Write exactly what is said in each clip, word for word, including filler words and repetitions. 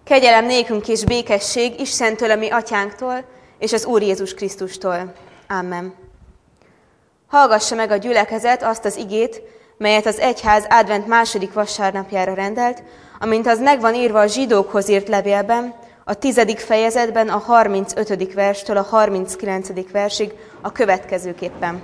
Kegyelem nékünk és békesség Istentől, a mi atyánktól, és az Úr Jézus Krisztustól. Amen. Hallgassa meg a gyülekezet azt az igét, melyet az egyház advent második vasárnapjára rendelt, amint az megvan írva a zsidókhoz írt levélben, a tizedik fejezetben a harmincötödik verstől a harminckilencedik versig a következőképpen.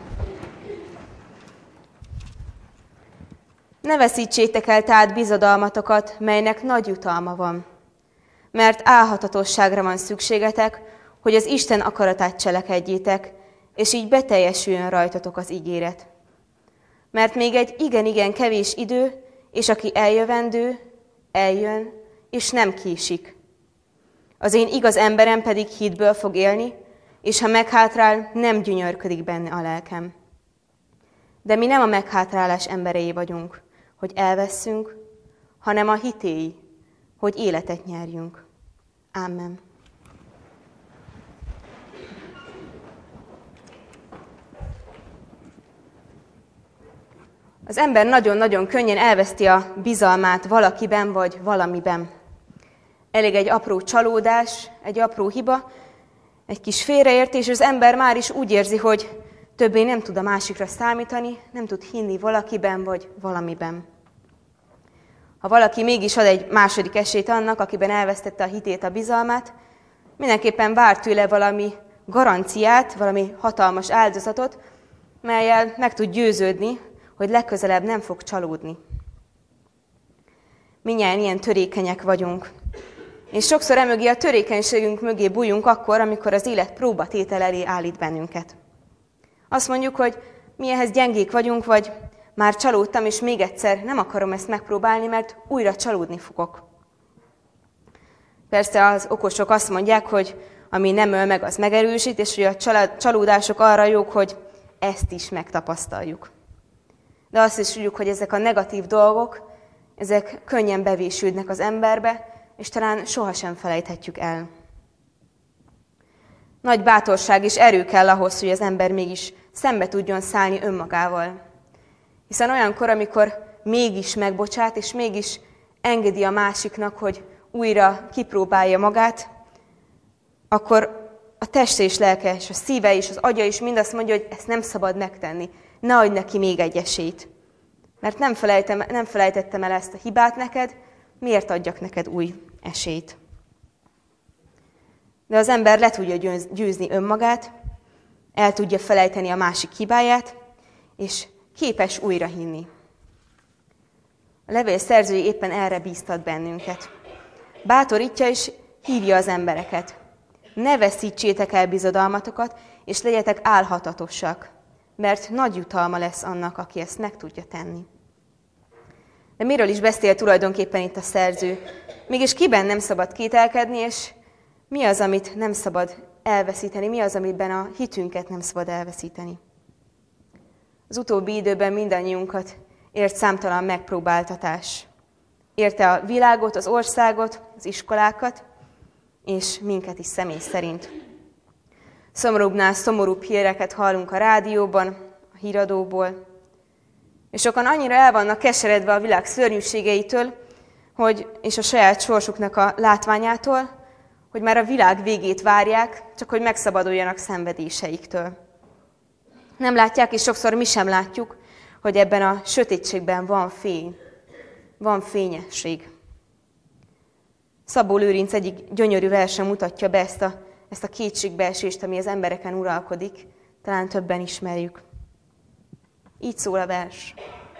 Ne veszítsétek el tehát bizodalmatokat, melynek nagy jutalma van, mert álhatatosságra van szükségetek, hogy az Isten akaratát cselekedjétek, és így beteljesüljön rajtatok az ígéret. Mert még egy igen-igen kevés idő, és aki eljövendő, eljön, és nem késik. Az én igaz emberem pedig hitből fog élni, és ha meghátrál, nem gyönyörködik benne a lelkem. De mi nem a meghátrálás emberei vagyunk, hogy elvesszünk, hanem a hitéi, hogy életet nyerjünk. Amen. Az ember nagyon-nagyon könnyen elveszti a bizalmát valakiben vagy valamiben. Elég egy apró csalódás, egy apró hiba, egy kis félreértés, és az ember már is úgy érzi, hogy többé nem tud a másikra számítani, nem tud hinni valakiben vagy valamiben. Ha valaki mégis ad egy második esélyt annak, akiben elvesztette a hitét, a bizalmát, mindenképpen vár tőle valami garanciát, valami hatalmas áldozatot, mellyel meg tud győződni, hogy legközelebb nem fog csalódni. Mindnyájan ilyen törékenyek vagyunk. És sokszor emögé a törékenységünk mögé bújunk akkor, amikor az élet próbatétel elé állít bennünket. Azt mondjuk, hogy mi ehhez gyengék vagyunk, vagy már csalódtam, és még egyszer nem akarom ezt megpróbálni, mert újra csalódni fogok. Persze az okosok azt mondják, hogy ami nem öl meg, az megerősít, és hogy a csalódások arra jók, hogy ezt is megtapasztaljuk. De azt is tudjuk, hogy ezek a negatív dolgok, ezek könnyen bevésődnek az emberbe, és talán sohasem felejthetjük el. Nagy bátorság és erő kell ahhoz, hogy az ember mégis szembe tudjon szállni önmagával. Hiszen olyankor, amikor mégis megbocsát, és mégis engedi a másiknak, hogy újra kipróbálja magát, akkor a teste és lelke, és a szíve és az agya is mind azt mondja, hogy ezt nem szabad megtenni. Ne adj neki még egy esélyt. Mert nem, felejtem, nem felejtettem el ezt a hibát neked, miért adjak neked új esélyt? De az ember le tudja győzni önmagát, el tudja felejteni a másik hibáját, és képes újra hinni. A levél szerzői éppen erre bíztat bennünket. Bátorítja és hívja az embereket. Ne veszítsétek el bizodalmatokat, és legyetek álhatatosak, mert nagy jutalma lesz annak, aki ezt meg tudja tenni. De miről is beszél tulajdonképpen itt a szerző? Mégis kiben nem szabad kételkedni, és mi az, amit nem szabad elveszíteni? Mi az, amiben a hitünket nem szabad elveszíteni? Az utóbbi időben mindannyiunkat ért számtalan megpróbáltatás. Érte a világot, az országot, az iskolákat, és minket is személy szerint. Szomorúbbnál szomorúbb híreket hallunk a rádióban, a híradóból, és sokan annyira el vannak keseredve a világ szörnyűségeitől, hogy, és a saját sorsuknak a látványától, hogy már a világ végét várják, csak hogy megszabaduljanak szenvedéseiktől. Nem látják, és sokszor mi sem látjuk, hogy ebben a sötétségben van fény, van fényesség. Szabó Lőrinc egyik gyönyörű verse mutatja be ezt a, ezt a kétségbeesést, ami az embereken uralkodik, talán többen ismerjük. Így szól a vers.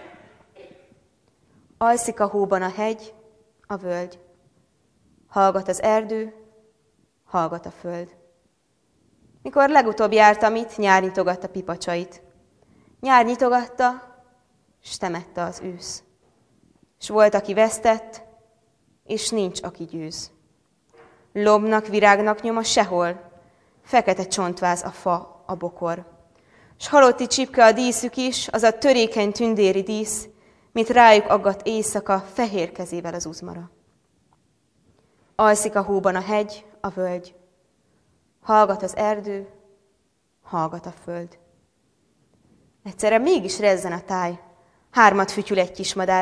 Alszik a hóban a hegy, a völgy. Hallgat az erdő, hallgat a föld. Mikor legutóbb jártam itt, nyár nyitogatta pipacsait. Nyár nyitogatta, s temette az ősz. S volt, aki vesztett, és nincs, aki győz. Lombnak, virágnak nyoma sehol, fekete csontváz a fa, a bokor. S halotti csipke a díszük is, az a törékeny tündéri dísz, mint rájuk aggat éjszaka fehér kezével az uzmara. Alszik a hóban a hegy, a völgy. Hallgat az erdő, hallgat a föld. Egyszerre mégis rezzen a táj. Hármat fütyül egy kismadár.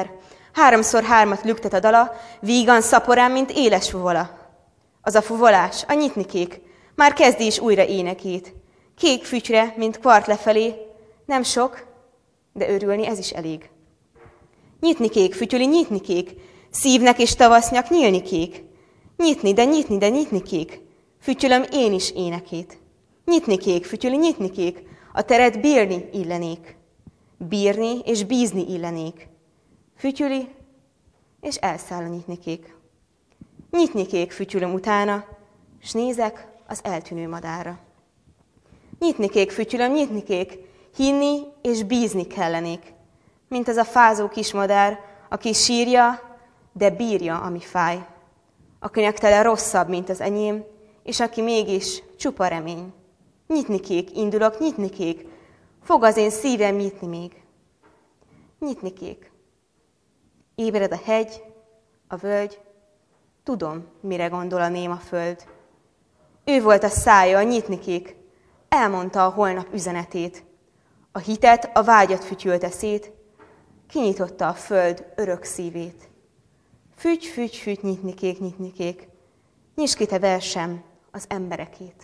Háromszor hármat lüktet a dala, vígan szaporán, mint éles fuvola. Az a fuvolás, a nyitnikék, már kezdi is újra énekét. Kék fütyre, mint kvart lefelé, nem sok, de örülni ez is elég. Nyitnikék, fütyüli, nyitnikék, szívnek és tavasznak nyílnikék. Nyitni, de nyitni, de nyitnikék, fütyülöm én is énekét. Nyitnikék, fütyüli, nyitnikék, a teret bírni illenék. Bírni és bízni illenék. Fütyüli, és elszáll a nyitnikék. Nyitnikék, fütyülöm utána, s nézek az eltűnő madára. Nyitnikék, fütyülöm, nyitnikék, hinni és bízni kellenék, mint az a fázó kismadár, aki sírja, de bírja, ami fáj. Akinek tele rosszabb, mint az enyém, és aki mégis csupa remény. Nyitnikék, indulok, nyitnikék, fog az én szívem nyitni még. Nyitnikék. Ébred a hegy, a völgy, tudom, mire gondol a néma föld. Ő volt a szája, a nyitnikék, elmondta a holnap üzenetét. A hitet, a vágyat fütyülte szét, kinyitotta a föld örök szívét. Füty, füty, füty, nyitnikék, nyitnikék, nyisd ki te versem az emberekét.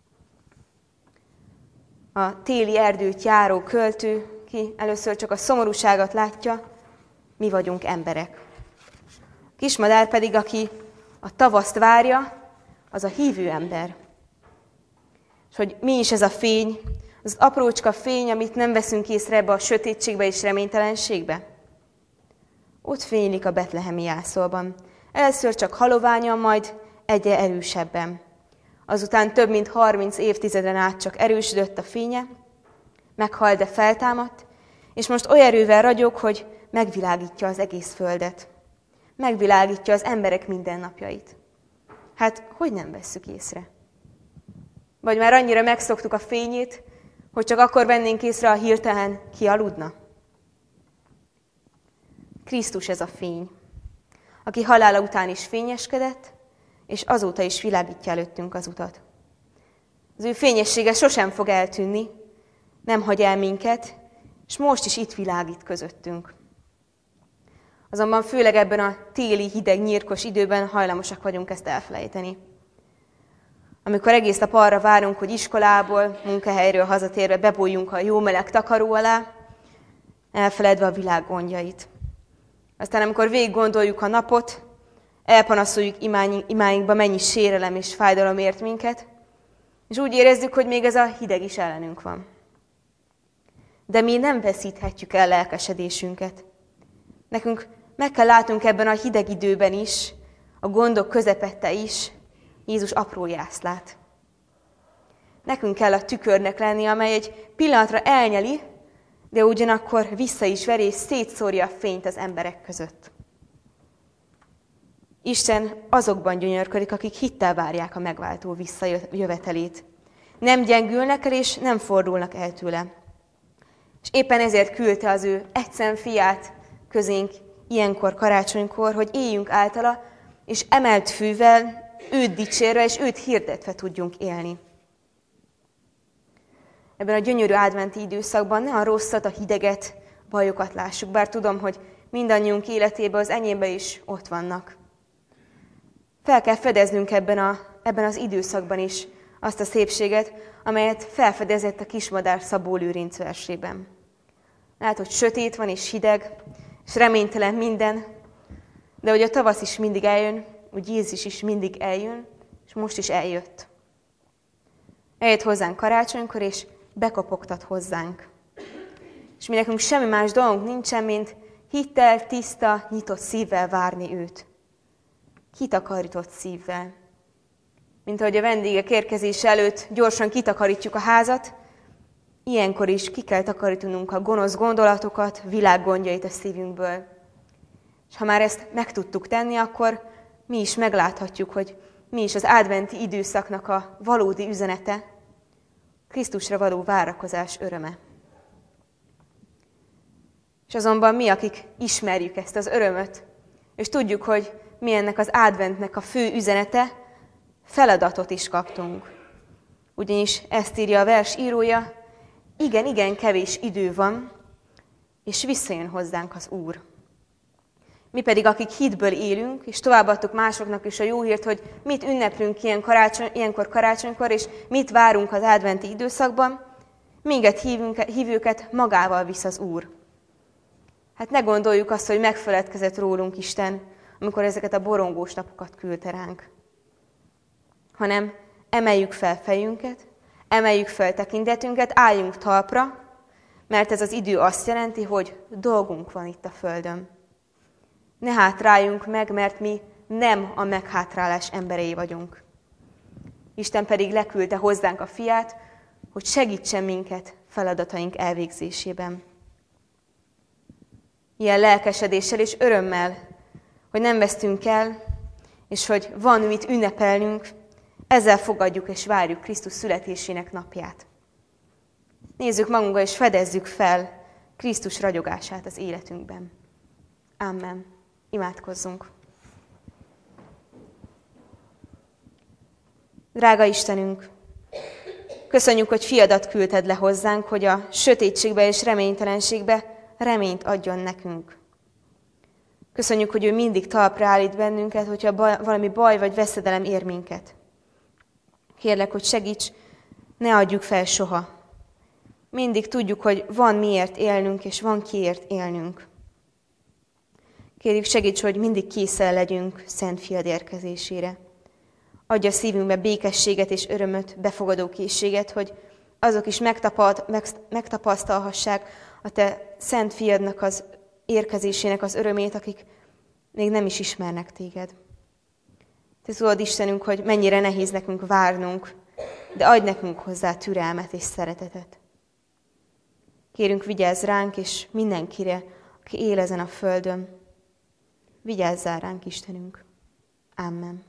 A téli erdőt járó költő, ki először csak a szomorúságot látja, mi vagyunk emberek. A kismadár pedig, aki a tavaszt várja, az a hívő ember. És hogy mi is ez a fény, az aprócska fény, amit nem veszünk észre ebbe a sötétségbe és reménytelenségbe? Ott fénylik a betlehemi jászolban. Először csak haloványan, majd egyre erősebben. Azután több mint harminc évtizeden át csak erősödött a fénye, meghalt, de feltámadt, és most olyan erővel ragyog, hogy megvilágítja az egész földet. Megvilágítja az emberek mindennapjait. Hát, hogy nem vesszük észre? Vagy már annyira megszoktuk a fényét, hogy csak akkor vennénk észre, a hirtelen kialudna? Krisztus ez a fény, aki halála után is fényeskedett, és azóta is világítja előttünk az utat. Az ő fényessége sosem fog eltűnni, nem hagy el minket, és most is itt világít közöttünk. Azonban főleg ebben a téli, hideg, nyírkos időben hajlamosak vagyunk ezt elfelejteni. Amikor egész nap arra várunk, hogy iskolából, munkahelyről hazatérve bebújjunk a jó meleg takaró alá, elfeledve a világ gondjait. Aztán amikor végig gondoljuk a napot, elpanaszoljuk imáinkba, mennyi sérelem és fájdalom ért minket, és úgy érezzük, hogy még ez a hideg is ellenünk van. De mi nem veszíthetjük el lelkesedésünket. Nekünk meg kell látnunk ebben a hideg időben is, a gondok közepette is, Jézus apró jászlát. Nekünk kell a tükörnek lenni, amely egy pillanatra elnyeli, de ugyanakkor vissza is veri és szétszórja a fényt az emberek között. Isten azokban gyönyörködik, akik hittel várják a megváltó visszajövetelét. Nem gyengülnek el, és nem fordulnak el tőle. És éppen ezért küldte az ő egyszem fiát közénk ilyenkor, karácsonykor, hogy éljünk általa, és emelt fűvel őt dicsérve, és őt hirdetve tudjunk élni. Ebben a gyönyörű adventi időszakban ne a rosszat, a hideget, bajokat lássuk, bár tudom, hogy mindannyiunk életében, az enyémben is ott vannak. Fel kell fedeznünk ebben, a, ebben az időszakban is azt a szépséget, amelyet felfedezett a kismadár Szabó Lőrinc versében. Lehet, hogy sötét van és hideg, és reménytelen minden, de hogy a tavasz is mindig eljön, úgy Jézus is mindig eljön, és most is eljött. Eljött hozzánk karácsonykor, és bekopogtat hozzánk. És mi nekünk semmi más dolgunk nincsen, mint hittel, tiszta, nyitott szívvel várni őt. Kitakarított szívvel. Mint ahogy a vendégek érkezése előtt gyorsan kitakarítjuk a házat, ilyenkor is ki kell takarítanunk a gonosz gondolatokat, világgondjait a szívünkből. És ha már ezt meg tudtuk tenni, akkor mi is megláthatjuk, hogy mi is az adventi időszaknak a valódi üzenete, Krisztusra való várakozás öröme. És azonban mi, akik ismerjük ezt az örömöt, és tudjuk, hogy mi ennek az adventnek a fő üzenete, feladatot is kaptunk. Ugyanis ezt írja a vers írója, igen, igen, kevés idő van, és visszajön hozzánk az Úr. Mi pedig, akik hitből élünk, és továbbadtuk másoknak is a jó hírt, hogy mit ünneplünk ilyen karácsony, ilyenkor karácsonykor, és mit várunk az adventi időszakban, minket hívünk, hívőket magával visz az Úr. Hát ne gondoljuk azt, hogy megfeledkezett rólunk Isten, amikor ezeket a borongós napokat küldte ránk. Hanem emeljük fel fejünket, emeljük fel tekintetünket, álljunk talpra, mert ez az idő azt jelenti, hogy dolgunk van itt a földön. Ne hátráljunk meg, mert mi nem a meghátrálás emberei vagyunk. Isten pedig leküldte hozzánk a fiát, hogy segítsen minket feladataink elvégzésében. Ilyen lelkesedéssel és örömmel, hogy nem vesztünk el, és hogy van mit ünnepelnünk, ezzel fogadjuk és várjuk Krisztus születésének napját. Nézzük magunkba és fedezzük fel Krisztus ragyogását az életünkben. Amen. Imádkozzunk. Drága Istenünk, köszönjük, hogy fiadat küldted le hozzánk, hogy a sötétségbe és reménytelenségbe reményt adjon nekünk. Köszönjük, hogy ő mindig talpra állít bennünket, hogyha valami baj vagy veszedelem ér minket. Kérlek, hogy segíts, ne adjuk fel soha. Mindig tudjuk, hogy van miért élnünk, és van kiért élnünk. Kérjük, segíts, hogy mindig készen legyünk Szent Fiad érkezésére. Adj a szívünkbe békességet és örömöt, befogadó készséget, hogy azok is megtapasztalhassák a Te Szent Fiadnak az érkezésének az örömét, akik még nem is ismernek Téged. Te tudod, Istenünk, hogy mennyire nehéz nekünk várnunk, de adj nekünk hozzá türelmet és szeretetet. Kérünk, vigyázz ránk és mindenkire, aki él ezen a földön. Vigyázzál ránk, Istenünk. Amen.